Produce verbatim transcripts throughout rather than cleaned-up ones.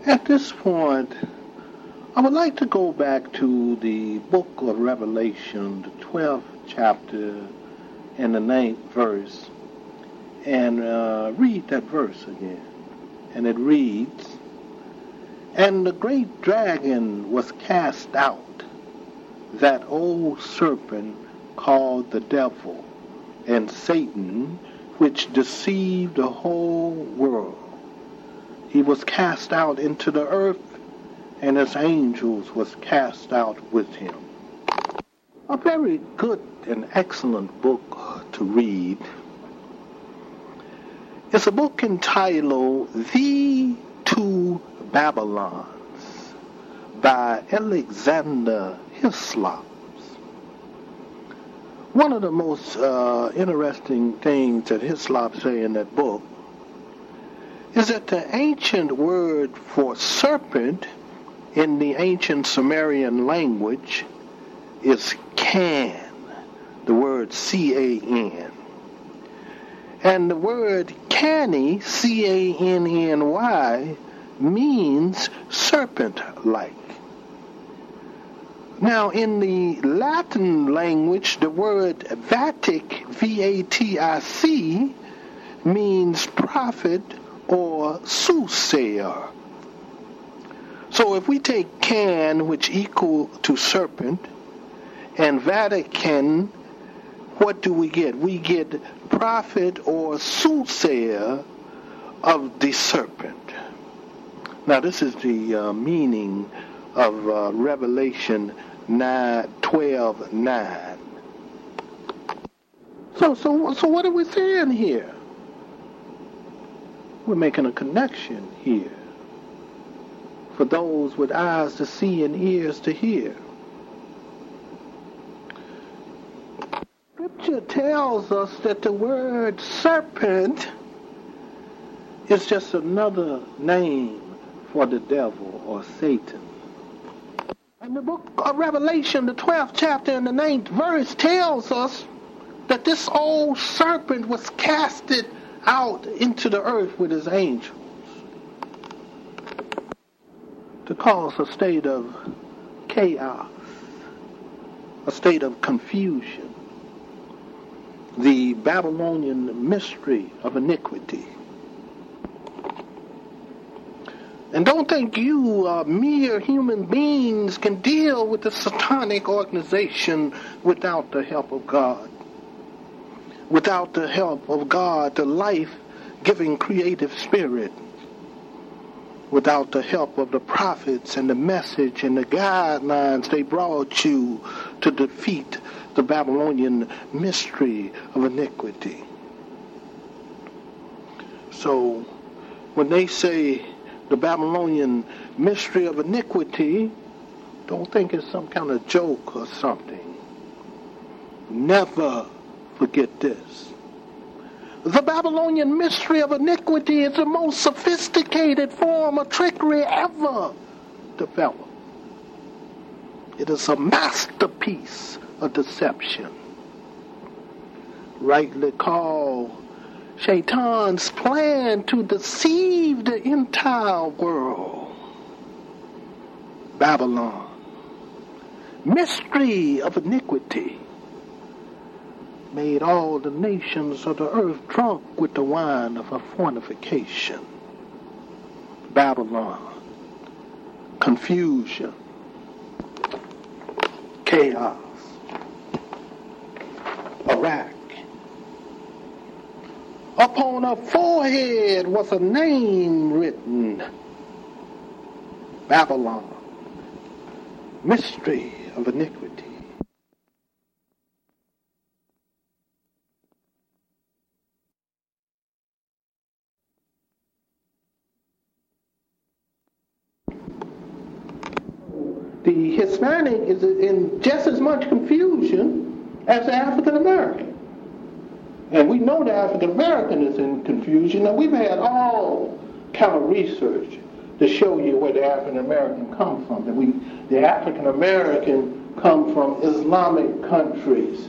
At this point, I would like to go back to the book of Revelation, the twelfth chapter and the ninth verse, and uh, read that verse again. And it reads, "And the great dragon was cast out, that old serpent called the devil and Satan, which deceived the whole world. He was cast out into the earth, and his angels was cast out with him." A very good and excellent book to read. It's a book entitled The Two Babylons by Alexander Hislop. One of the most uh, interesting things that Hislop say in that book is that the ancient word for serpent in the ancient Sumerian language is Can, the word C A N. And the word canny, C A N N Y, means serpent-like. Now, in the Latin language, the word vatic, V A T I C, means prophet or soothsayer. So if we take can, which equal to serpent, and Vatican, what do we get? We get prophet or soothsayer of the serpent. Now this is the uh, meaning of uh, Revelation nine, twelve, nine. So, so, so what are we saying here? We're making a connection here for those with eyes to see and ears to hear. Scripture tells us that the word serpent is just another name for the devil or Satan. And the book of Revelation, the twelfth chapter and the ninth verse tells us that this old serpent was casted out into the earth with his angels to cause a state of chaos, a state of confusion, the Babylonian mystery of iniquity. And don't think you, uh, mere human beings, can deal with the satanic organization without the help of God. Without the help of God, the life-giving creative spirit. Without the help of the prophets and the message and the guidelines they brought you to defeat the Babylonian mystery of iniquity. So, when they say the Babylonian mystery of iniquity, don't think it's some kind of joke or something. Never forget this. The Babylonian mystery of iniquity is the most sophisticated form of trickery ever developed. It is a masterpiece of deception, rightly called Shaitan's plan to deceive the entire world. Babylon, mystery of iniquity, made all the nations of the earth drunk with the wine of her fornication. Babylon, confusion, chaos. Iraq. Upon her forehead was a name written, Babylon, mystery of iniquity. The Hispanic is in just as much confusion as the African American. And we know the African American is in confusion, and we've had all kind of research to show you where the African American come from. That we, the African American come from Islamic countries.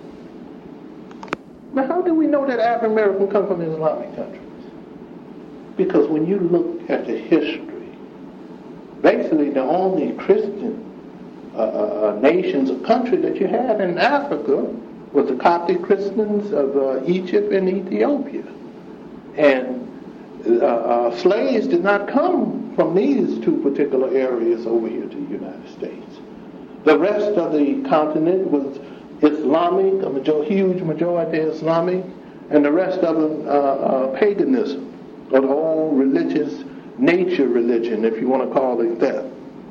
Now, how do we know that African American come from Islamic countries? Because when you look at the history, basically the only Christian uh, uh, nations or country that you had in Africa was the Coptic Christians of uh, Egypt and Ethiopia. And uh, uh, slaves did not come from these two particular areas over here to the United States. The rest of the continent was Islamic, a major, huge majority Islamic, and the rest of them uh, uh, paganism, or the whole religious nature religion, if you want to call it that.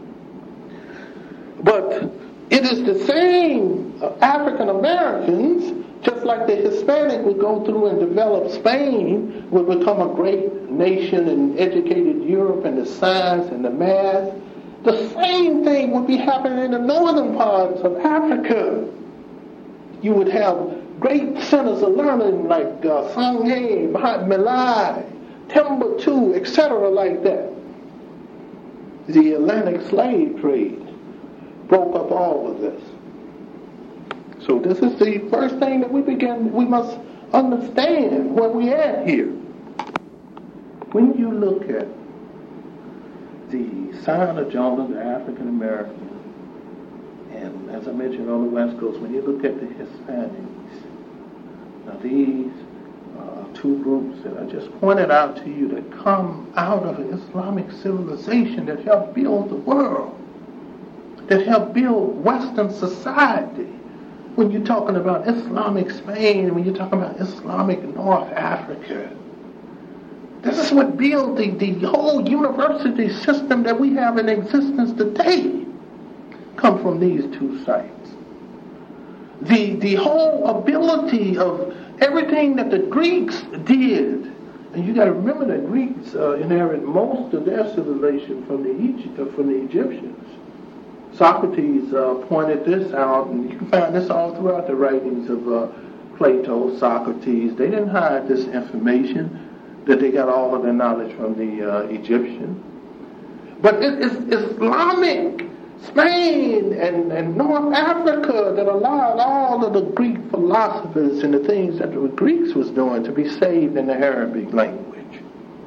But it is the same uh, African Americans, just like the Hispanic would go through and develop Spain, would become a great nation and educated Europe and the science and the math. The same thing would be happening in the northern parts of Africa. You would have great centers of learning like uh, Sanghay, Mahatma Lai, Timbuktu, et cetera, like that. The Atlantic slave trade broke up all of this. So this is the first thing that we begin. We must understand where we at here. When you look at the Sign of Jonah, the African American, and as I mentioned on the West Coast, when you look at the Hispanics, now these uh, two groups that I just pointed out to you that come out of an Islamic civilization that helped build the world, that helped build Western society. When you're talking about Islamic Spain, when you're talking about Islamic North Africa, this is what built the, the whole university system that we have in existence today. Come from these two sites. The, the whole ability of everything that the Greeks did, and you got to remember that Greeks uh, inherited most of their civilization from the, Egypt, uh, from the Egyptians. Socrates uh, pointed this out, and you can find this all throughout the writings of uh, Plato, Socrates. They didn't hide this information, that they got all of their knowledge from the uh, Egyptian. But it is Islamic Spain and, and North Africa that allowed all of the Greek philosophers and the things that the Greeks was doing to be saved in the Arabic language.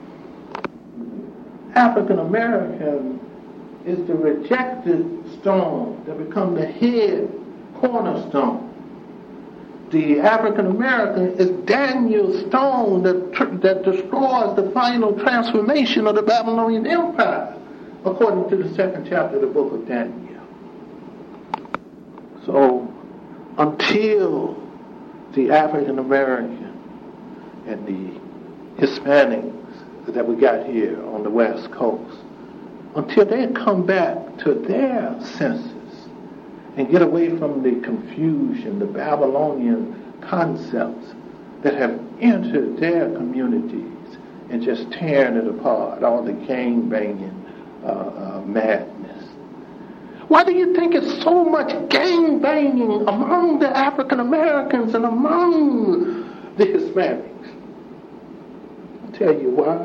African American is the rejected stone that become the head cornerstone. The African American is Daniel's stone that, tr- that destroys the final transformation of the Babylonian Empire, according to the second chapter of the book of Daniel. So, until the African American and the Hispanics that we got here on the West Coast, until they come back to their senses and get away from the confusion, the Babylonian concepts that have entered their communities and just tearing it apart, all the gang-banging uh, uh, madness. Why do you think it's so much gang-banging among the African Americans and among the Hispanics? I'll tell you why.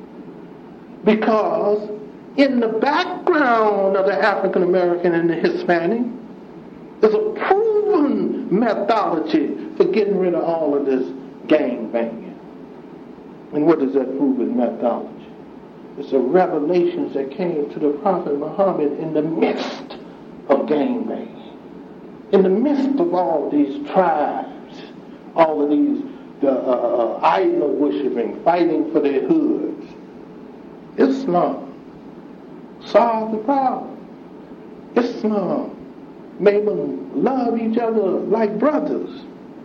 Because in the background of the African American and the Hispanic, there's a proven methodology for getting rid of all of this gang banging. And what is that proven methodology? It's the revelations that came to the Prophet Muhammad in the midst of gang banging, in the midst of all these tribes, all of these the, uh, uh, idol worshiping, fighting for their hoods. Islam solved the problem. Islam made them love each other like brothers.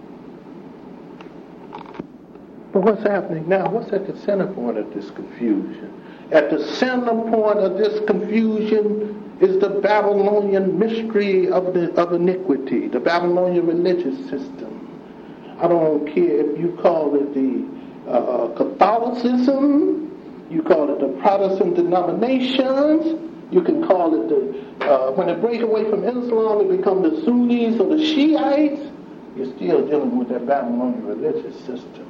But what's happening now? What's at the center point of this confusion? At the center point of this confusion is the Babylonian mystery of the of iniquity, the Babylonian religious system. I don't care if you call it the uh, Catholicism, you call it the Protestant denominations, you can call it the, uh, when they break away from Islam, they become the Sunnis or the Shiites. You're still dealing with that Babylonian religious system.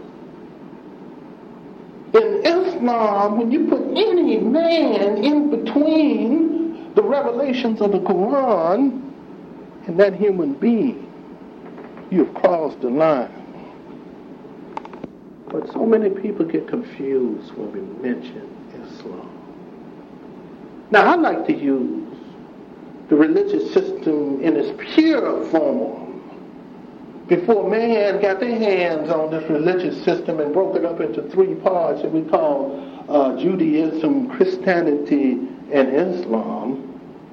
In Islam, when you put any man in between the revelations of the Quran and that human being, you've crossed the line. But so many people get confused when we mention Islam. Now, I like to use the religious system in its pure form before man got their hands on this religious system and broke it up into three parts that we call uh, Judaism, Christianity, and Islam.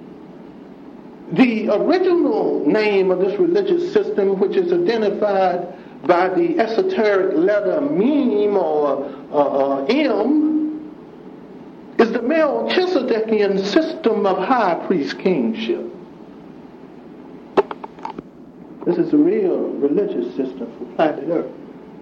The original name of this religious system, which is identified by the esoteric letter Meme or uh, uh, M, is the Melchizedekian system of high priest kingship. This is a real religious system for planet Earth.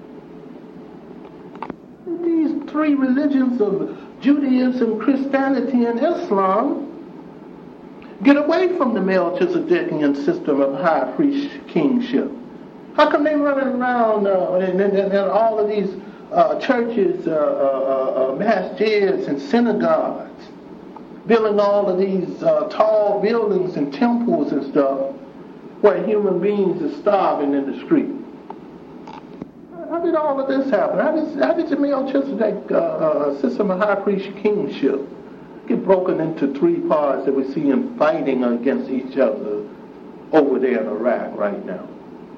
These three religions of Judaism, Christianity, and Islam get away from the Melchizedekian system of high priest kingship. How come they running around uh, and, and, and all of these uh, churches, uh, uh, uh, masjids, and synagogues, building all of these uh, tall buildings and temples and stuff, where human beings are starving in the street? How did all of this happen? How did, how did the Melchizedek uh, uh, system of high priest kingship get broken into three parts that we see them fighting against each other over there in Iraq right now?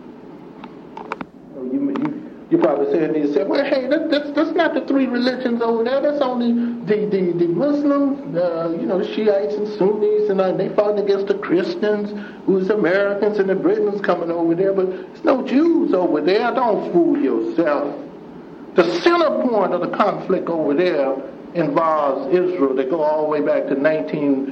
You, you, you probably said to yourself, well, hey, that, that's, that's not the three religions over there. That's only the, the, the Muslims, uh, you know, the Shiites and Sunnis, and uh, they fought against the Christians, who's Americans, and the Britons coming over there. But there's no Jews over there. Don't fool yourself. The center point of the conflict over there involves Israel. They go all the way back to nineteen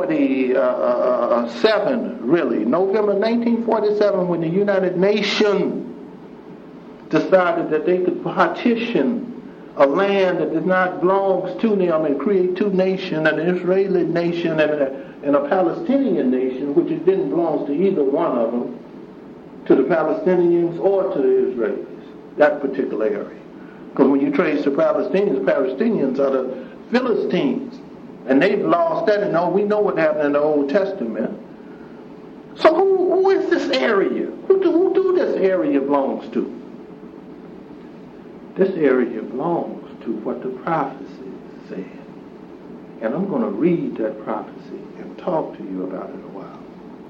forty-seven, really. November nineteen forty-seven, when the United Nations decided that they could partition a land that did not belong to them and create two nations, an Israeli nation and a, and a Palestinian nation, which it didn't belong to either one of them, to the Palestinians or to the Israelis, that particular area. Because when you trace the Palestinians, Palestinians are the Philistines, and they've lost that, and oh, we know what happened in the Old Testament. So who, who is this area? Who do, who do this area belongs to? This area belongs to what the prophecy said. And I'm going to read that prophecy and talk to you about it in a while.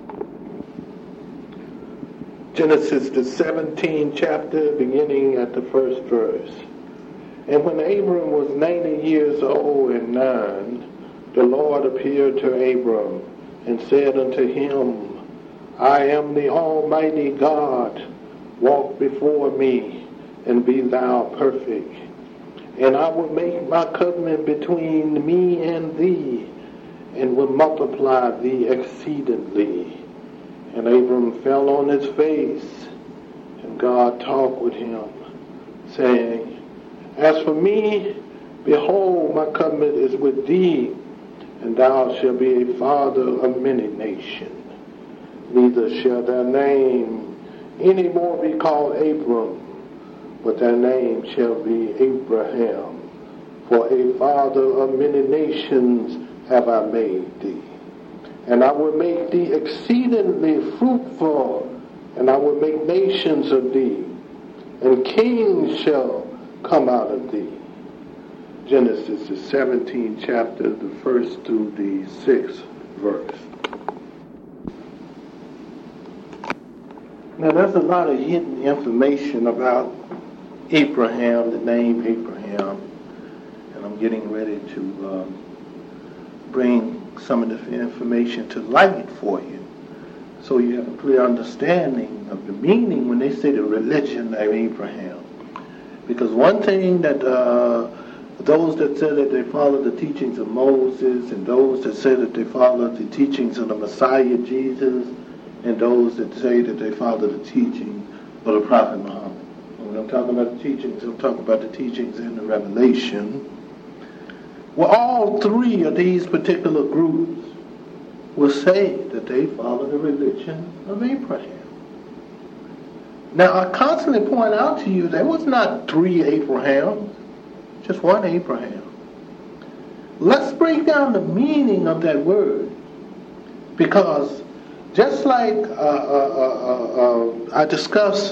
Genesis, the seventeenth chapter, beginning at the first verse. And when Abram was ninety years old and nine, the Lord appeared to Abram and said unto him, I am the Almighty God. Walk before me, and be thou perfect. And I will make my covenant between me and thee, and will multiply thee exceedingly. And Abram fell on his face, and God talked with him, saying, As for me, behold, my covenant is with thee, and thou shalt be a father of many nations. Neither shall thy name any more be called Abram, but thy name shall be Abraham, for a father of many nations have I made thee. And I will make thee exceedingly fruitful, and I will make nations of thee, and kings shall come out of thee. Genesis, the seventeenth chapter, the first through the sixth verse. Now, there's a lot of hidden information about Abraham, the name Abraham, and I'm getting ready to um, bring some of the information to light for you, so you have a clear understanding of the meaning when they say the religion of Abraham. Because one thing that uh, those that say that they follow the teachings of Moses, and those that say that they follow the teachings of the Messiah Jesus, and those that say that they follow the teaching of the Prophet Muhammad. When I'm talking about the teachings, I'm talking about the teachings in the Revelation. Well, all three of these particular groups will say that they follow the religion of Abraham. Now, I constantly point out to you there was not three Abrahams, just one Abraham. Let's break down the meaning of that word, because just like uh, uh, uh, uh, I discussed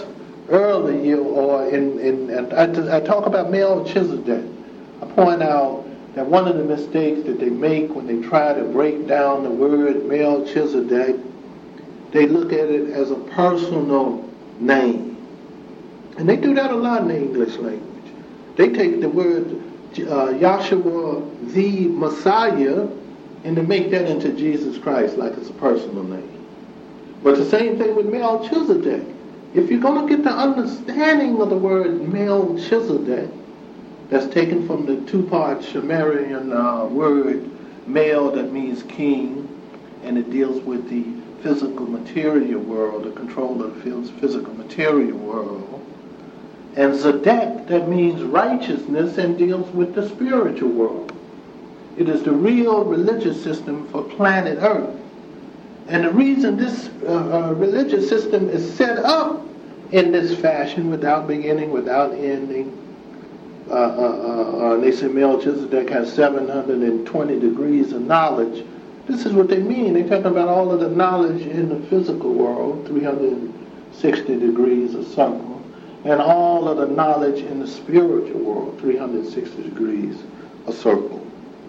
earlier, or in, in, in I, I talk about Melchizedek. I point out that one of the mistakes that they make when they try to break down the word Melchizedek, they look at it as a personal name. And they do that a lot in the English language. They take the word uh, Yahshua, the Messiah, and they make that into Jesus Christ like it's a personal name. But the same thing with Melchizedek. If you're going to get the understanding of the word Melchizedek, that's taken from the two-part Sumerian uh, word Mel, that means king, and it deals with the physical material world, the control of the physical material world. And Zedek, that means righteousness, and deals with the spiritual world. It is the real religious system for planet Earth. And the reason this uh, uh, religious system is set up in this fashion, without beginning, without ending, uh, uh, uh, they say Melchizedek has seven hundred twenty degrees of knowledge. This is what they mean. They're talking about all of the knowledge in the physical world, three hundred sixty degrees of circle, and all of the knowledge in the spiritual world, three hundred sixty degrees of circle.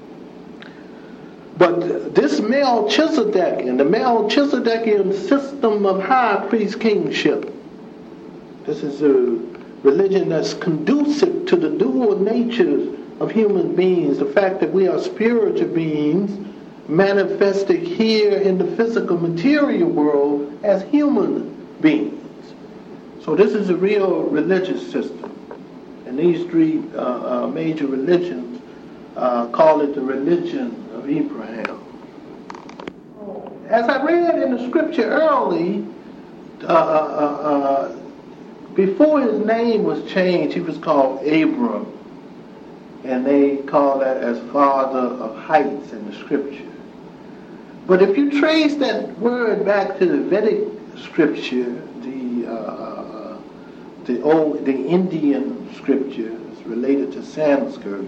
But this Melchizedek and the Melchizedekian system of high priest kingship, this is a religion that's conducive to the dual natures of human beings, the fact that we are spiritual beings manifested here in the physical material world as human beings. So this is a real religious system. And these three uh, uh, major religions uh, call it the religion of Abraham. As I read in the scripture early, uh, uh, uh, before his name was changed, he was called Abram. And they call that as father of heights in the scripture. But if you trace that word back to the Vedic scripture, the uh, the old the Indian scripture is related to Sanskrit,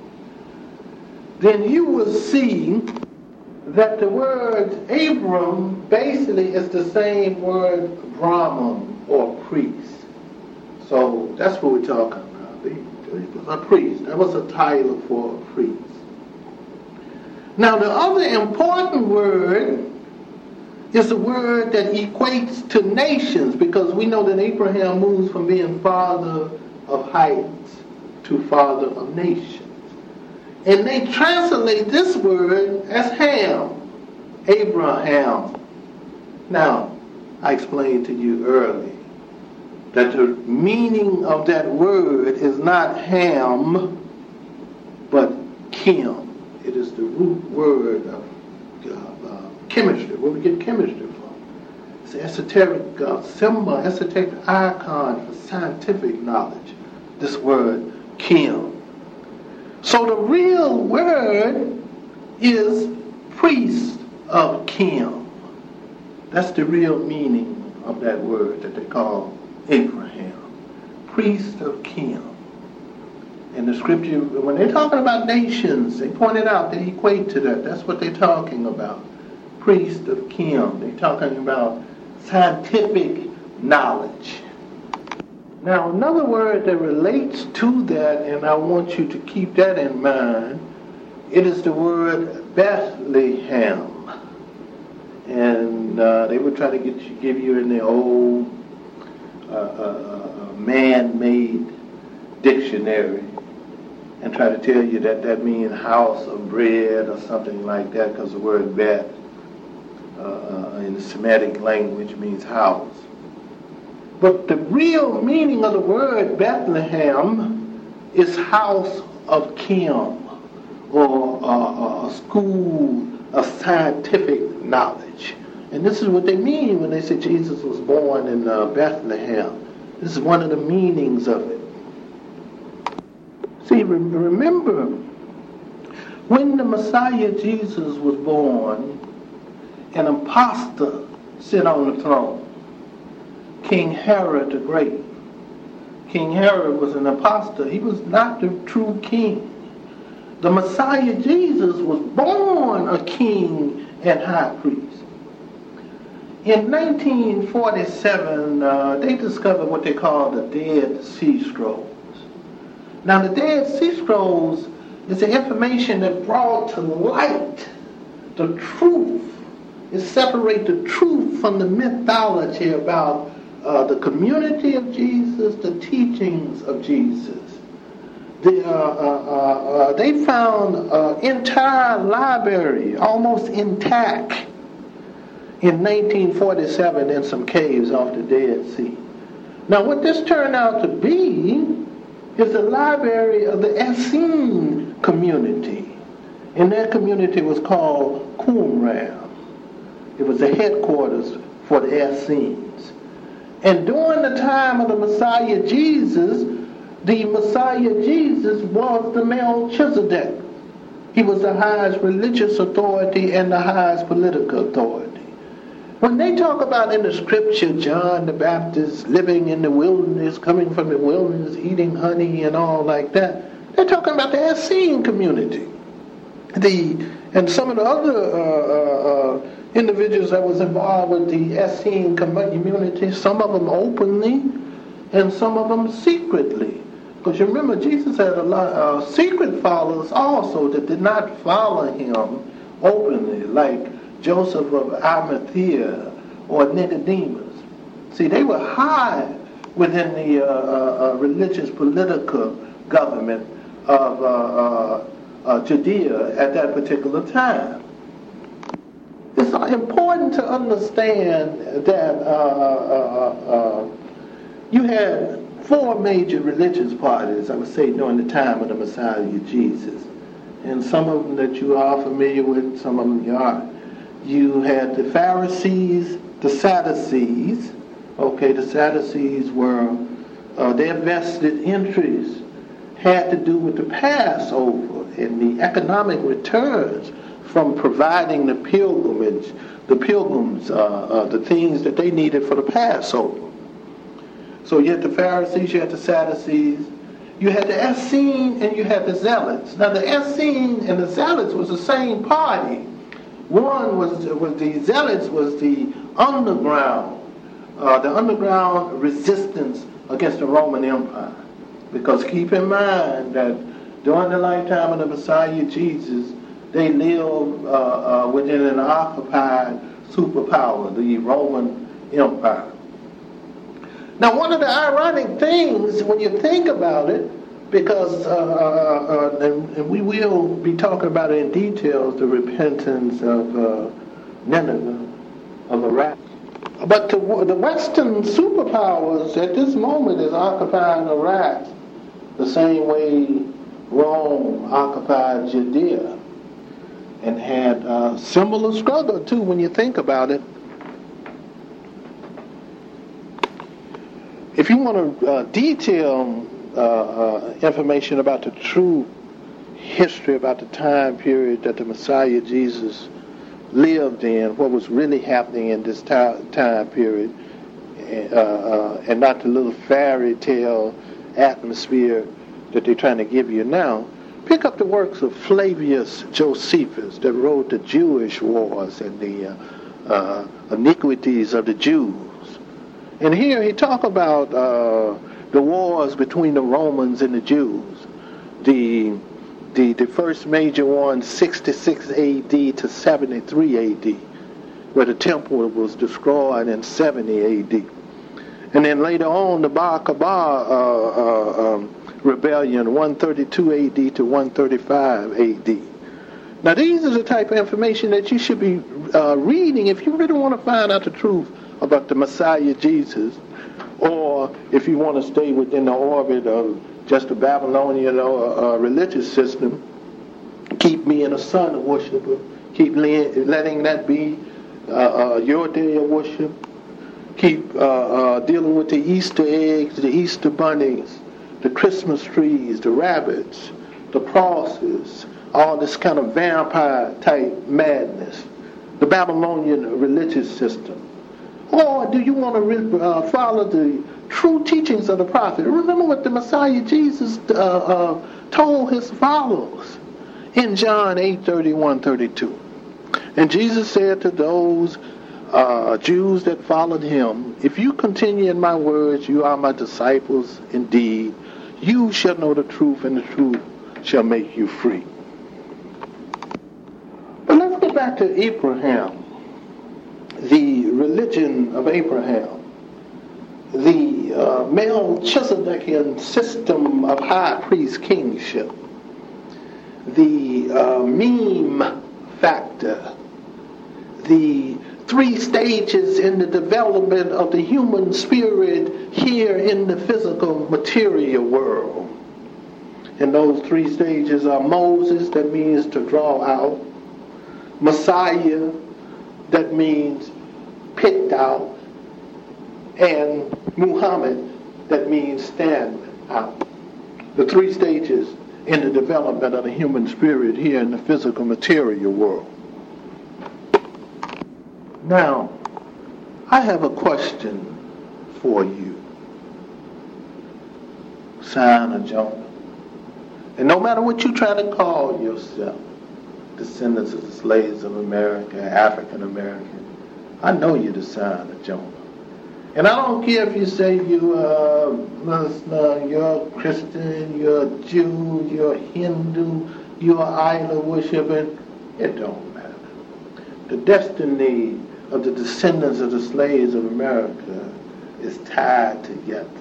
then you will see that the word Abram basically is the same word Brahman, or priest. So that's what we're talking about. He was a priest. That was a title for a priest. Now the other important word is a word that equates to nations, because we know that Abraham moves from being father of heights to father of nations. And they translate this word as Ham, Abraham. Now, I explained to you earlier that the meaning of that word is not Ham, but Kim. It is the root word of uh, uh, chemistry, where we get chemistry from. It's an esoteric uh, symbol, esoteric icon for scientific knowledge, this word Kim. So the real word is priest of Kim. That's the real meaning of that word that they call Abraham. Priest of Kim. In the scripture, when they're talking about nations, they point it out, they equate to that. That's what they're talking about. Priest of Kim. They're talking about scientific knowledge. Now, another word that relates to that, and I want you to keep that in mind, it is the word Bethlehem. And uh, they would try to get you, give you in the old uh, uh, man-made dictionary and try to tell you that that means house of bread or something like that, because the word Beth uh, uh, in the Semitic language means house. But the real meaning of the word Bethlehem is house of Kim, or uh, a school of scientific knowledge. And this is what they mean when they say Jesus was born in uh, Bethlehem. This is one of the meanings of it. See, remember, when the Messiah Jesus was born, an impostor sat on the throne. King Herod the Great. King Herod was an impostor. He was not the true king. The Messiah Jesus was born a king and high priest. In nineteen forty-seven, uh, they discovered what they call the Dead Sea Scrolls. Now, the Dead Sea Scrolls is the information that brought to light the truth. It separates the truth from the mythology about uh, the community of Jesus, the teachings of Jesus. The, uh, uh, uh, they found an entire library almost intact in nineteen forty-seven in some caves off the Dead Sea. Now, what this turned out to be is the library of the Essene community. And that community was called Qumran. It was the headquarters for the Essenes. And during the time of the Messiah Jesus, the Messiah Jesus was the Melchizedek. He was the highest religious authority and the highest political authority. When they talk about in the scripture John the Baptist living in the wilderness, coming from the wilderness, eating honey and all like that, they're talking about the Essene community. The and some of the other uh, uh, uh, individuals that was involved with the Essene community, some of them openly and some of them secretly. Because you remember Jesus had a lot of uh, secret followers also that did not follow him openly, like Joseph of Arimathea or Nicodemus. See, they were high within the uh, uh, religious political government of uh, uh, uh, Judea at that particular time. It's important to understand that uh, uh, uh, you had four major religious parties, I would say, during the time of the Messiah Jesus. And some of them that you are familiar with, some of them you aren't. You had the Pharisees, the Sadducees. Okay, the Sadducees were, uh, their vested interests had to do with the Passover and the economic returns from providing the pilgrimage, the pilgrims, uh, uh, the things that they needed for the Passover. So you had the Pharisees, you had the Sadducees, you had the Essene, and you had the Zealots. Now the Essene and the Zealots was the same party. One was, was the Zealots was the underground, uh, the underground resistance against the Roman Empire. Because keep in mind that during the lifetime of the Messiah Jesus, they lived uh, uh, within an occupied superpower, the Roman Empire. Now, one of the ironic things, when you think about it, because, uh, uh, uh, and, and we will be talking about it in detail, the repentance of uh, Nineveh, of Iraq. But the, the Western superpowers at this moment is occupying Iraq the same way Rome occupied Judea, and had a similar struggle too when you think about it. If you want to uh, detail uh, uh, information about the true history, about the time period that the Messiah Jesus lived in, what was really happening in this time, time period, uh, uh, and not the little fairy tale atmosphere that they're trying to give you now, pick up the works of Flavius Josephus that wrote the Jewish wars and the uh, uh, iniquities of the Jews. And here he talk about uh, the wars between the Romans and the Jews. The the the first major one, sixty-six A D to seventy-three A D, where the temple was destroyed in seventy A D. And then later on, the Bar Kokhba uh, uh, um, rebellion, one thirty-two A D to one thirty-five A D. Now these are the type of information that you should be uh, reading if you really want to find out the truth about the Messiah Jesus, or if you want to stay within the orbit of just a Babylonian uh, uh, religious system, keep being a sun worshiper, keep le- letting that be uh, uh, your day of worship, keep uh, uh, dealing with the Easter eggs, the Easter bunnies, the Christmas trees, the rabbits, the crosses, all this kind of vampire type madness, the Babylonian religious system. Or do you want to re- uh, follow the true teachings of the prophet? Remember what the Messiah Jesus uh, uh, told his followers in John eight thirty-one thirty-two. And Jesus said to those uh, Jews that followed him, if you continue in my words, you are my disciples indeed. You shall know the truth, and the truth shall make you free. But let's get back to Abraham, the religion of Abraham, the uh, Melchizedekian system of high priest kingship, the uh, meme factor, the three stages in the development of the human spirit here in the physical material world. And those three stages are Moses, that means to draw out; Messiah, that means picked out; and Muhammad, that means stand out. The three stages in the development of the human spirit here in the physical material world. Now, I have a question for you, Son of Jonah. And no matter what you try to call yourself, descendants of the slaves of America, African American, I know you're the son of Jonah. And I don't care if you say you're a Muslim, you're a Christian, you're a Jew, you're a Hindu, you're an idol worshiper. It don't matter. The destiny of the descendants of the slaves of America is tied together.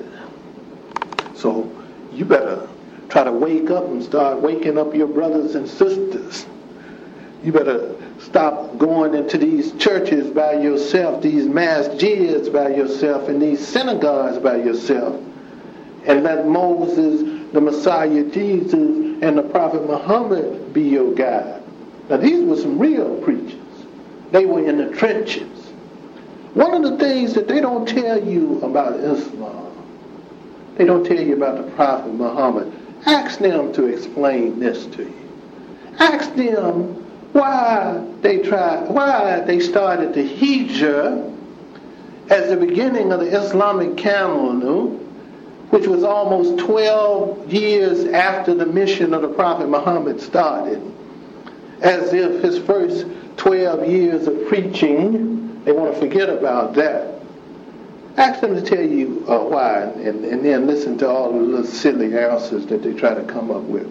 So you better try to wake up and start waking up your brothers and sisters. You better stop going into these churches by yourself, these masjids by yourself, and these synagogues by yourself, and let Moses, the Messiah Jesus, and the Prophet Muhammad be your guide. Now these were some real preachers. They were in the trenches. One of the things that they don't tell you about Islam, they don't tell you about the Prophet Muhammad. Ask them to explain this to you. Ask them why they tried, why they started the Hijrah as the beginning of the Islamic calendar, which was almost twelve years after the mission of the Prophet Muhammad started, as if his first twelve years of preaching, they want to forget about that. Ask them to tell you uh, why, and, and then listen to all the little silly answers that they try to come up with.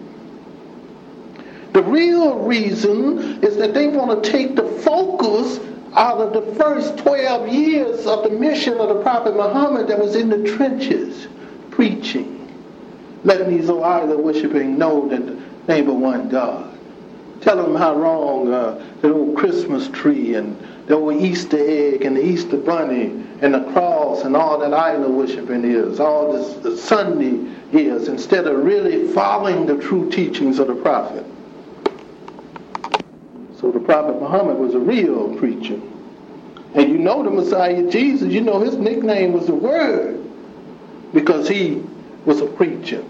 The real reason is that they want to take the focus out of the first twelve years of the mission of the Prophet Muhammad that was in the trenches, preaching, letting these old idol worshiping know that the name of one God. Tell them how wrong uh, the old Christmas tree and the old Easter egg and the Easter bunny and the cross and all that idol worshiping is, all this the Sunday is, instead of really following the true teachings of the Prophet. So the Prophet Muhammad was a real preacher. And you know the Messiah Jesus, you know his nickname was the Word, because he was a preacher.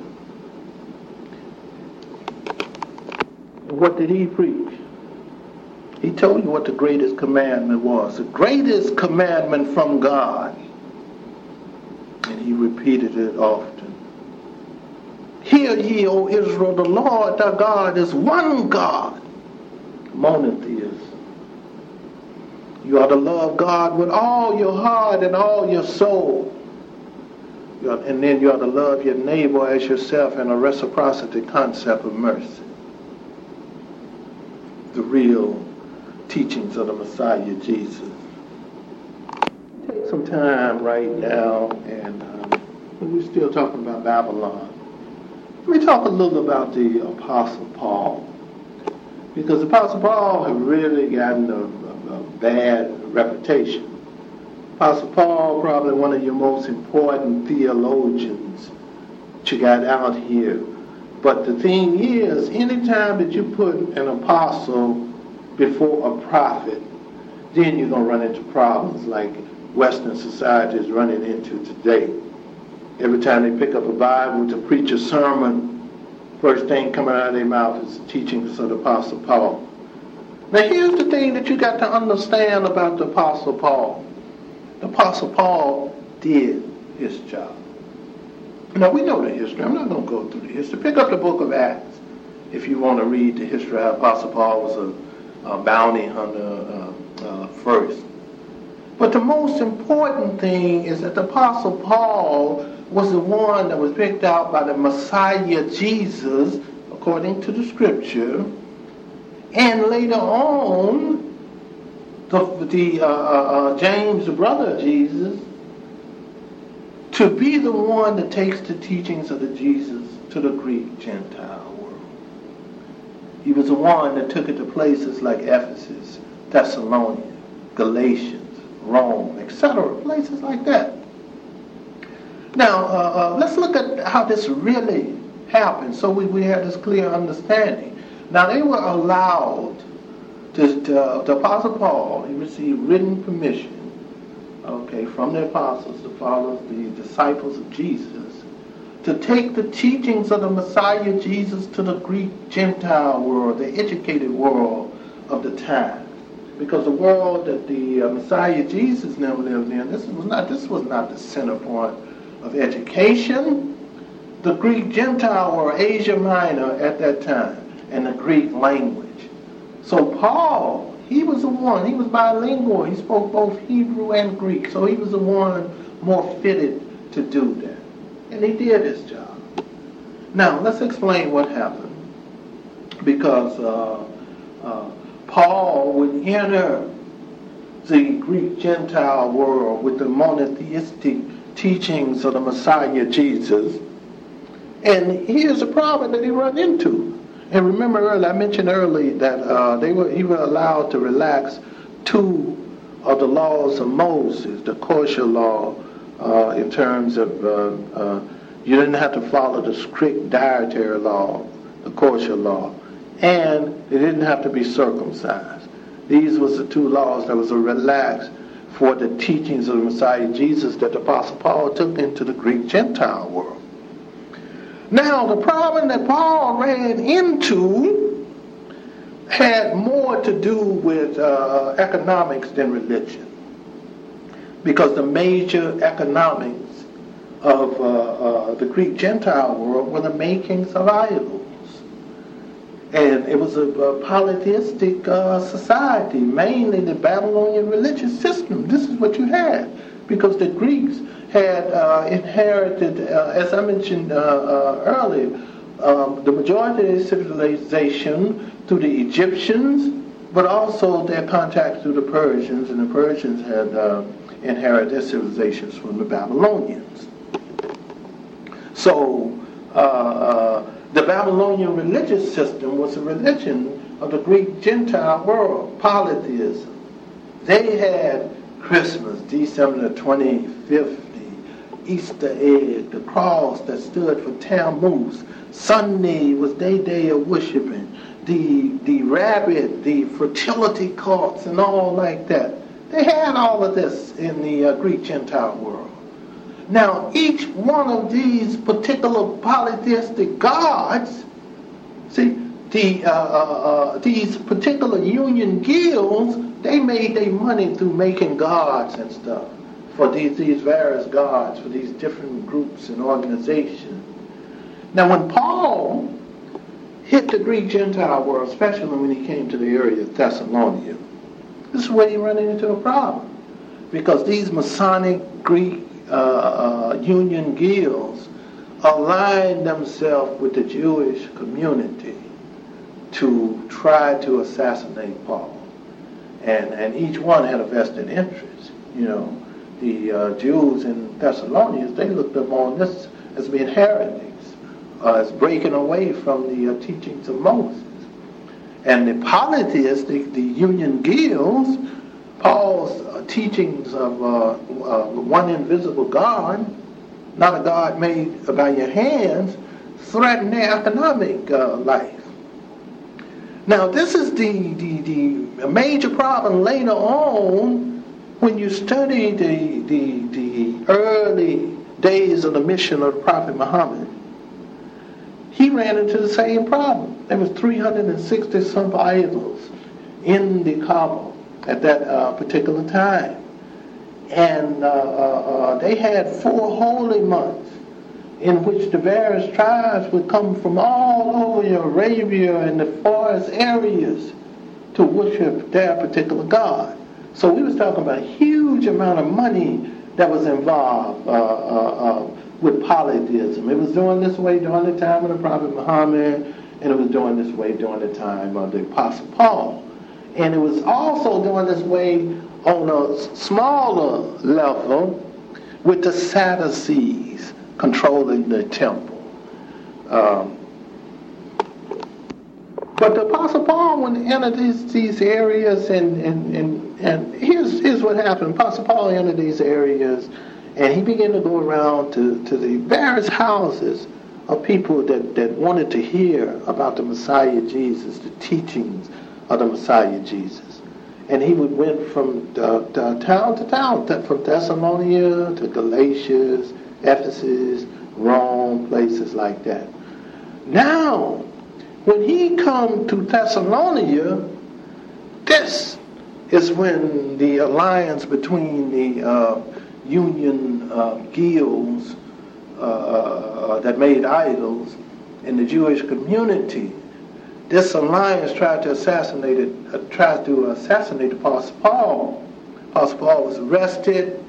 What did he preach? He told you what the greatest commandment was. The greatest commandment from God. And he repeated it often. Hear ye, O Israel, the Lord thy God is one God. Monotheist. You are to love God with all your heart and all your soul. You are, and then you are to love your neighbor as yourself in a reciprocity concept of mercy. The real teachings of the Messiah Jesus. Take some time right now, and um, we're still talking about Babylon. Let me talk a little about the Apostle Paul. Because Apostle Paul had really gotten a, a, a bad reputation. Apostle Paul, probably one of your most important theologians that you got out here. But the thing is, anytime that you put an apostle before a prophet, then you're going to run into problems like Western society is running into today. Every time they pick up a Bible to preach a sermon, first thing coming out of their mouth is the teachings of the Apostle Paul. Now here's the thing that you got to understand about the Apostle Paul. The Apostle Paul did his job. Now we know the history. I'm not going to go through the history. Pick up the book of Acts if you want to read the history of how Apostle Paul was a, a bounty hunter uh, uh, first. But the most important thing is that the Apostle Paul was the one that was picked out by the Messiah Jesus, according to the Scripture. And later on, the, the uh, uh, James, the brother of Jesus, to be the one that takes the teachings of the Jesus to the Greek Gentile world. He was the one that took it to places like Ephesus, Thessalonica, Galatians, Rome, et cetera, places like that. Now, uh, uh, let's look at how this really happened so we, we have this clear understanding. Now, they were allowed, to, to, uh, the Apostle Paul, he received written permission, okay, from the apostles, the followers, the disciples of Jesus, to take the teachings of the Messiah Jesus to the Greek Gentile world, the educated world of the time. Because the world that the uh, Messiah Jesus now lived in, this was not this was not the center point of education. The Greek Gentile world, Asia Minor at that time, and the Greek language. So Paul, he was the one, he was bilingual. He spoke both Hebrew and Greek. So he was the one more fitted to do that. And he did his job. Now, let's explain what happened. Because uh, uh, Paul would enter the Greek Gentile world with the monotheistic teachings of the Messiah Jesus. And here's the problem that he ran into. And remember earlier, I mentioned earlier that uh, they were he was allowed to relax two of the laws of Moses, the kosher law, uh, in terms of uh, uh, you didn't have to follow the strict dietary law, the kosher law, and they didn't have to be circumcised. These was the two laws that was relaxed for the teachings of the Messiah Jesus that the Apostle Paul took into the Greek Gentile world. Now, the problem that Paul ran into had more to do with uh, economics than religion. Because the major economics of uh, uh, the Greek Gentile world were the makings of idols. And it was a, a polytheistic uh, society, mainly the Babylonian religious system. This is what you had. Because the Greeks had uh, inherited, uh, as I mentioned uh, uh, earlier, um, the majority of their civilization through the Egyptians, but also their contact through the Persians, and the Persians had uh, inherited their civilizations from the Babylonians. So, uh, uh, the Babylonian religious system was a religion of the Greek Gentile world, polytheism. They had Christmas, December the twenty-fifth, the Easter egg, the cross that stood for Tammuz. Sunday was their day of worshiping. The, the rabbit, the fertility cults, and all like that. They had all of this in the uh, Greek Gentile world. Now, each one of these particular polytheistic gods, see, the uh, uh, uh, these particular union guilds, they made their money through making gods and stuff for these, these various gods, for these different groups and organizations. Now, when Paul hit the Greek Gentile world, especially when he came to the area of Thessalonica, this is where he ran into a problem. Because these Masonic Greek uh, uh, union guilds aligned themselves with the Jewish community to try to assassinate Paul. And, and each one had a vested interest. You know, the uh, Jews in Thessalonians, they looked upon this as being heretics, uh, as breaking away from the uh, teachings of Moses. And the polytheists, the, the union guilds, Paul's uh, teachings of uh, uh, one invisible God, not a God made by your hands, threatened their economic uh, life. Now, this is the, the, the major problem later on when you study the, the, the early days of the mission of the Prophet Muhammad. He ran into the same problem. There was three hundred sixty some idols in the Kaaba at that uh, particular time. And uh, uh, uh, they had four holy months in which the various tribes would come from all over Arabia and the forest areas to worship their particular god. So we was talking about a huge amount of money that was involved uh, uh, uh, with polytheism. It was doing this way during the time of the Prophet Muhammad, and it was doing this way during the time of the Apostle Paul. And it was also doing this way on a smaller level with the Sadducees controlling the temple. Um, but the Apostle Paul, when he entered these, these areas, and, and, and, and here's, here's what happened. Apostle Paul entered these areas, and he began to go around to, to the various houses of people that, that wanted to hear about the Messiah Jesus, the teachings of the Messiah Jesus. And he would went from the, the town to town, from Thessalonica to Galatia, Ephesus, Rome, places like that. Now, when he come to Thessalonica, this is when the alliance between the uh, Union uh, guilds uh, that made idols in the Jewish community, this alliance tried to assassinate it, uh, tried to assassinate Apostle Paul. Apostle Paul was arrested.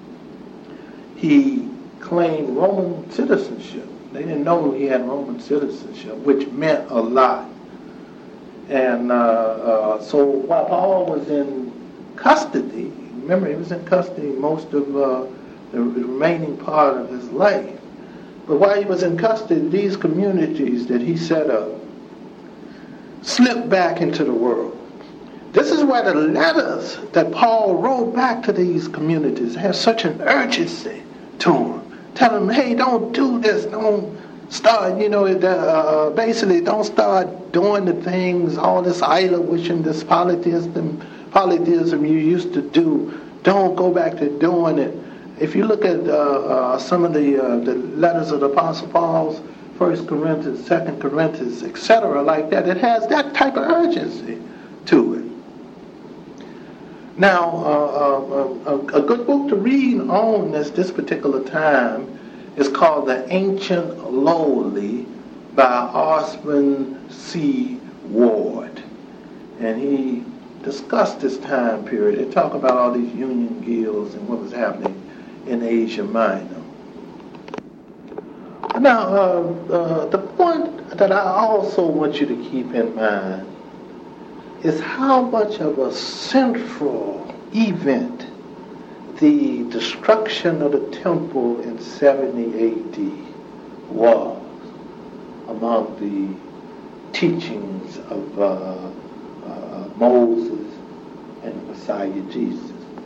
He claimed Roman citizenship. They didn't know he had Roman citizenship, which meant a lot. And uh, uh, so while Paul was in custody, remember he was in custody most of uh, the remaining part of his life. But while he was in custody, these communities that he set up slipped back into the world. This is why the letters that Paul wrote back to these communities have such an urgency to them. Tell them, hey, don't do this. Don't start, you know, uh, basically don't start doing the things, all this idol wishing, this polytheism, polytheism you used to do. Don't go back to doing it. If you look at uh, uh, some of the uh, the letters of the Apostle Paul's, First Corinthians, Second Corinthians, et cetera, like that, it has that type of urgency to it. Now, uh, uh, a, a good book to read on this, this particular time is called The Ancient Lowly by Osmond C. Ward. And he discussed this time period. They talk about all these union guilds and what was happening in Asia Minor. Now, uh, uh, the point that I also want you to keep in mind is how much of a central event the destruction of the temple in seventy A D was among the teachings of uh, uh, Moses and the Messiah Jesus.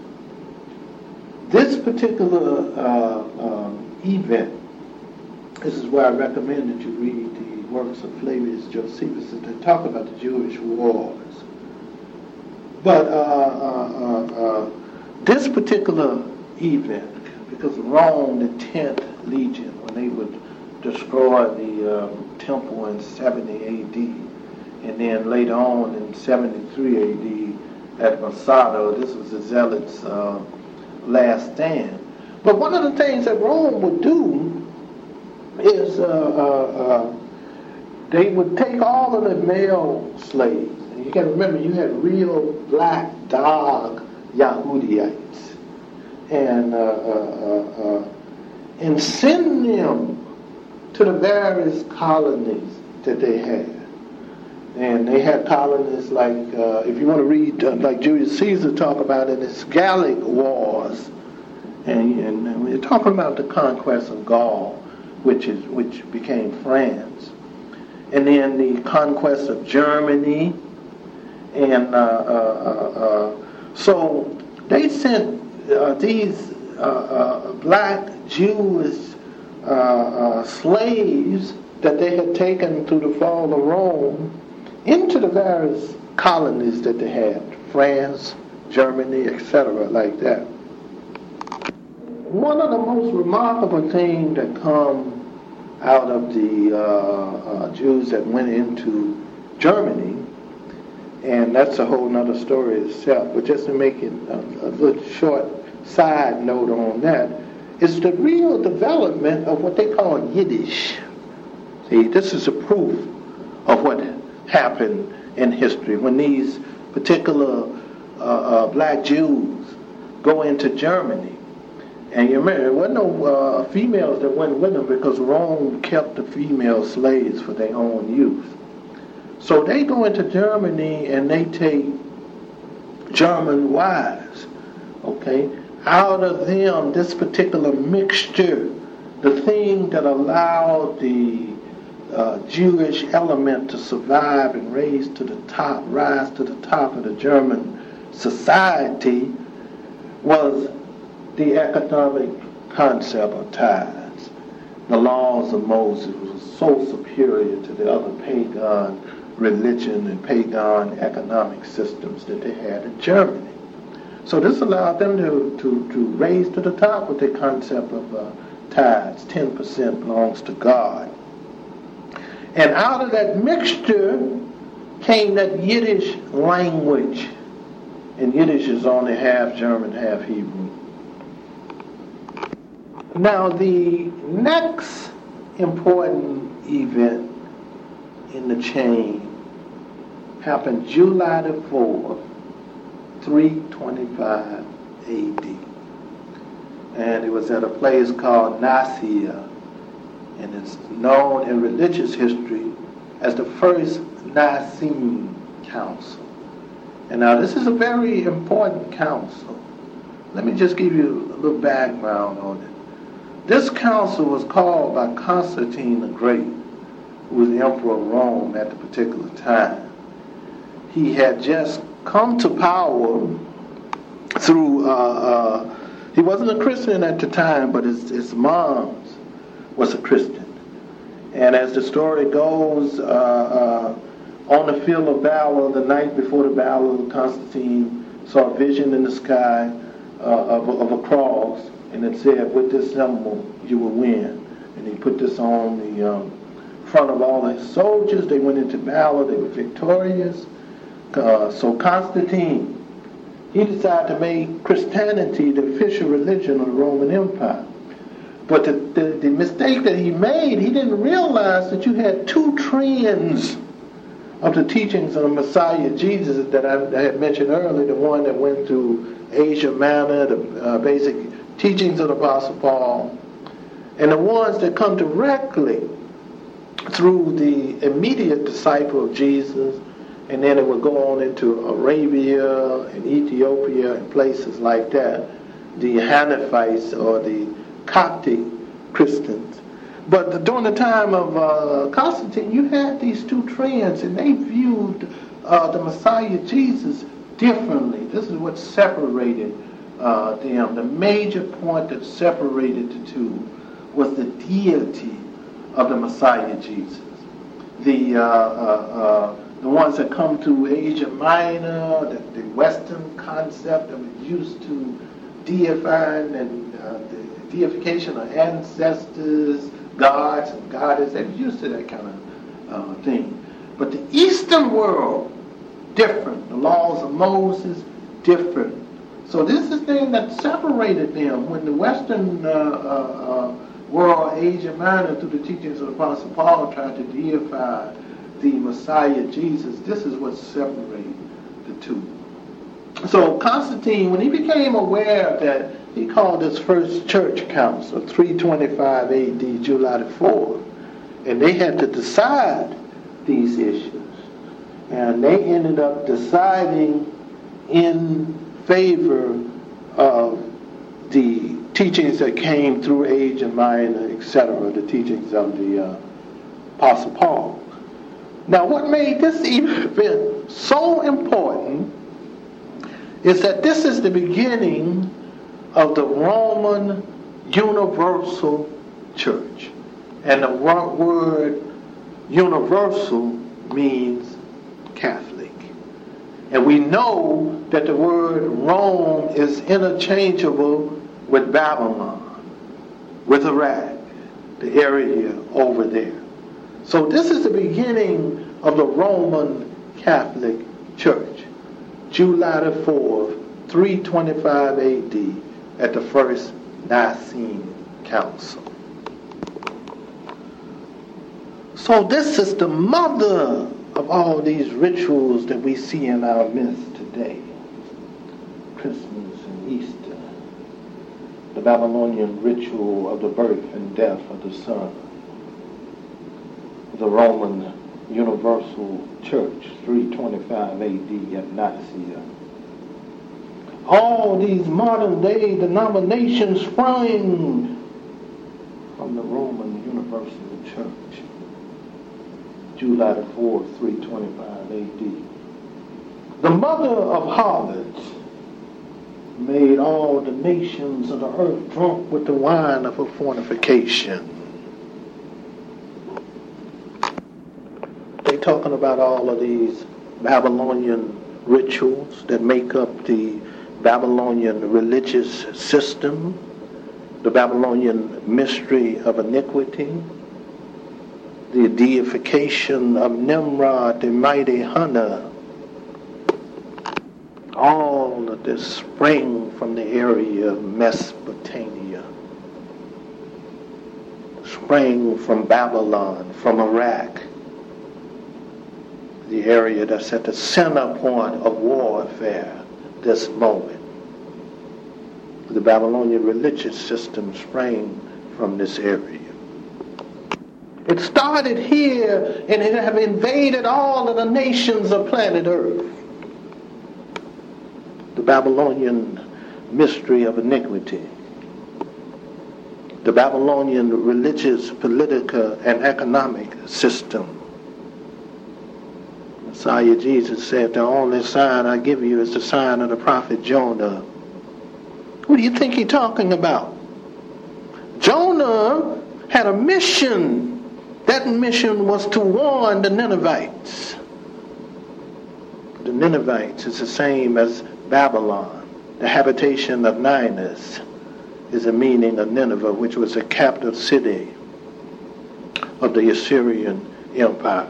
This particular uh, um, event, this is where I recommend that you read the works of Flavius Josephus that talk about the Jewish wars. But uh, uh, uh, uh, this particular event, because Rome, the tenth Legion, when they would destroy the um, temple in seventy A D, and then later on in seventy-three A D at Masada, this was the Zealots' uh, last stand. But one of the things that Rome would do is uh, uh, uh, they would take all of the male slaves. You got to remember, you had real black dog Yahudites, and uh, uh, uh, uh, and send them to the various colonies that they had. And they had colonies like, uh, if you want to read, uh, like Julius Caesar talk about in his Gallic Wars, and, and, and we're talking about the conquest of Gaul, which is which became France, and then the conquest of Germany. And uh, uh, uh, so they sent uh, these uh, uh, black Jewish uh, uh, slaves that they had taken through the fall of Rome into the various colonies that they had, France, Germany, et cetera, like that. One of the most remarkable things that come out of the uh, uh, Jews that went into Germany, and that's a whole nother story itself, but just to make it a, a little short side note on that, is the real development of what they call Yiddish. See, this is a proof of what happened in history when these particular uh, uh, black Jews go into Germany. And you remember, there wasn't no uh, females that went with them because Rome kept the female slaves for their own use. So they go into Germany and they take German wives, okay? Out of them, this particular mixture, the thing that allowed the uh, Jewish element to survive and raise to the top, rise to the top of the German society was the economic concept of tithes. The laws of Moses was so superior to the other pagan religion and pagan economic systems that they had in Germany. So this allowed them to, to, to raise to the top with the concept of uh, tithes. ten percent belongs to God. And out of that mixture came that Yiddish language. And Yiddish is only half German, half Hebrew. Now the next important event in the chain happened July the fourth, three twenty-five A D. And it was at a place called Nicaea, and it's known in religious history as the First Nicene Council. And now this is a very important council. Let me just give you a little background on it. This council was called by Constantine the Great, who was the emperor of Rome at the particular time. He had just come to power through, uh, uh, he wasn't a Christian at the time, but his, his mom was a Christian. And as the story goes, uh, uh, on the field of battle, the night before the battle, Constantine saw a vision in the sky uh, of, of a cross, and it said, with this symbol, you will win. And he put this on the um, front of all his soldiers. They went into battle. They were victorious. Uh, so Constantine, he decided to make Christianity the official religion of the Roman Empire. But the, the, the mistake that he made, he didn't realize that you had two trends of the teachings of the Messiah Jesus that I, I had mentioned earlier, the one that went through Asia Minor, the uh, basic teachings of the Apostle Paul, and the ones that come directly through the immediate disciple of Jesus, and then it would go on into Arabia and Ethiopia and places like that, the Hanifites or the Coptic Christians. But during the time of uh, Constantine, you had these two trends, and they viewed uh, the Messiah Jesus differently. This is what separated uh, them. The major point that separated the two was the deity of the Messiah Jesus. The uh, uh, uh, the ones that come through Asia Minor, the, the Western concept that was used to deifying and uh, the deification of ancestors, gods and goddesses, they were used to that kind of uh, thing. But the Eastern world, different. The laws of Moses, different. So this is the thing that separated them. When the Western uh, uh, uh, world, Asia Minor, through the teachings of the Apostle Paul, tried to deify the Messiah Jesus, this is what separated the two. So Constantine, when he became aware of that, he called his first church council, three twenty-five A D, July the fourth, and they had to decide these issues. And they ended up deciding in favor of the teachings that came through Asia Minor, et cetera, the teachings of the uh, Apostle Paul. Now, what made this event so important is that this is the beginning of the Roman Universal Church. And the word universal means Catholic. And we know that the word Rome is interchangeable with Babylon, with Iraq, the area over there. So this is the beginning of the Roman Catholic Church. July the fourth, three twenty-five A D, at the First Nicene Council. So this is the mother of all these rituals that we see in our midst today. Christmas and Easter, the Babylonian ritual of the birth and death of the Son, the Roman Universal Church, three twenty-five A D at Nicaea. All these modern-day denominations sprang from the Roman Universal Church, July the fourth, three twenty-five A D. The mother of harlots made all the nations of the earth drunk with the wine of her fornication. They talking about all of these Babylonian rituals that make up the Babylonian religious system, the Babylonian mystery of iniquity, the deification of Nimrod, the mighty hunter. All of this sprang from the area of Mesopotamia, sprang from Babylon, from Iraq, the area that's at the center point of warfare this moment. The Babylonian religious system sprang from this area. It started here and it have invaded all of the nations of planet Earth. The Babylonian mystery of iniquity, the Babylonian religious, political, and economic system. Messiah Jesus said, the only sign I give you is the sign of the prophet Jonah. What do you think he's talking about? Jonah had a mission. That mission was to warn the Ninevites. The Ninevites is the same as Babylon. The habitation of Ninus is the meaning of Nineveh, which was a captive city of the Assyrian Empire.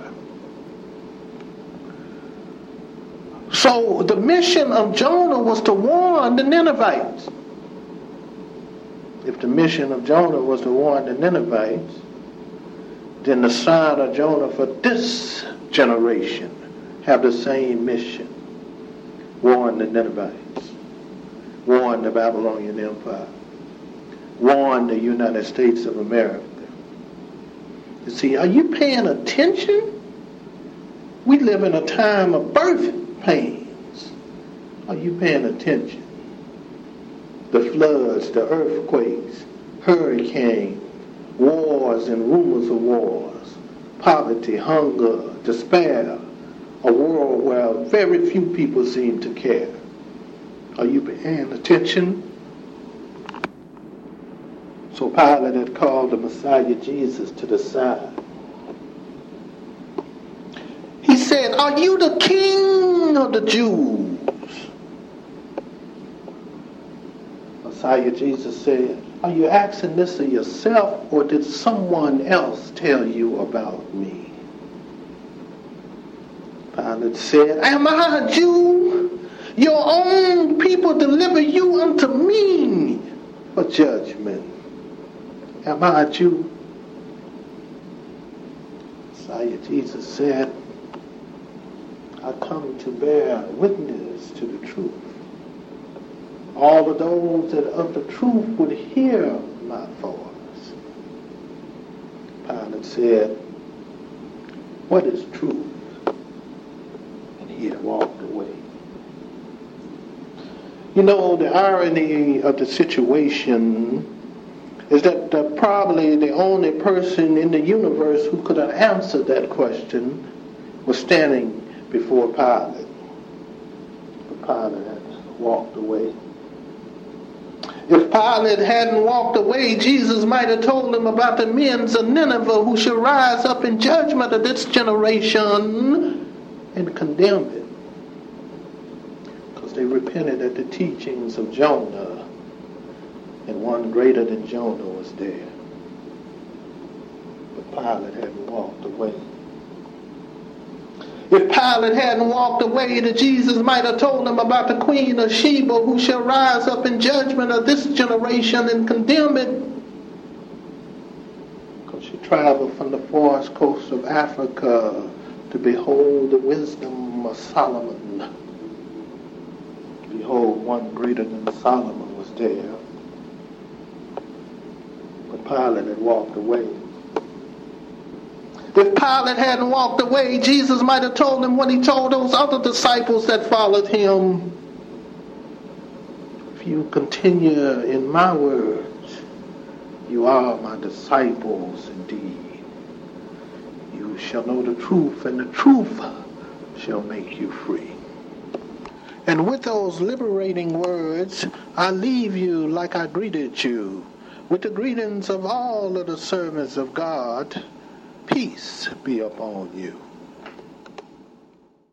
So the mission of Jonah was to warn the Ninevites. If the mission of Jonah was to warn the Ninevites, then the sign of Jonah for this generation have the same mission. Warn the Ninevites. Warn the Babylonian Empire. Warn the United States of America. You see, are you paying attention? We live in a time of birth pains. Are you paying attention? The floods, the earthquakes, hurricanes, wars and rumors of wars, poverty, hunger, despair, a world where very few people seem to care. Are you paying attention? So Pilate had called the Messiah Jesus to the side. He said, are you the king of the Jews? Messiah Jesus said, are you asking this of yourself, or did someone else tell you about me? Pilate said, am I a Jew? Your own people deliver you unto me for judgment. Am I a Jew? Messiah Jesus said, I come to bear witness to the truth. All of those that of the truth would hear my voice. Pilate said, what is truth? And he had walked away. You know, the irony of the situation is that uh, probably the only person in the universe who could have answered that question was standing before Pilate. But Pilate had walked away. If Pilate hadn't walked away, Jesus might have told him about the men of Nineveh who shall rise up in judgment of this generation and condemn it. Because they repented at the teachings of Jonah, and one greater than Jonah was there. But Pilate hadn't walked away. If Pilate hadn't walked away, then Jesus might have told him about the Queen of Sheba who shall rise up in judgment of this generation and condemn it. Because she traveled from the forest coast of Africa to behold the wisdom of Solomon. behold, one greater than Solomon was there. But Pilate had walked away. If Pilate hadn't walked away, Jesus might have told him what he told those other disciples that followed him. If you continue in my words, you are my disciples indeed. You shall know the truth, and the truth shall make you free. And with those liberating words, I leave you like I greeted you, with the greetings of all of the servants of God. Peace be upon you.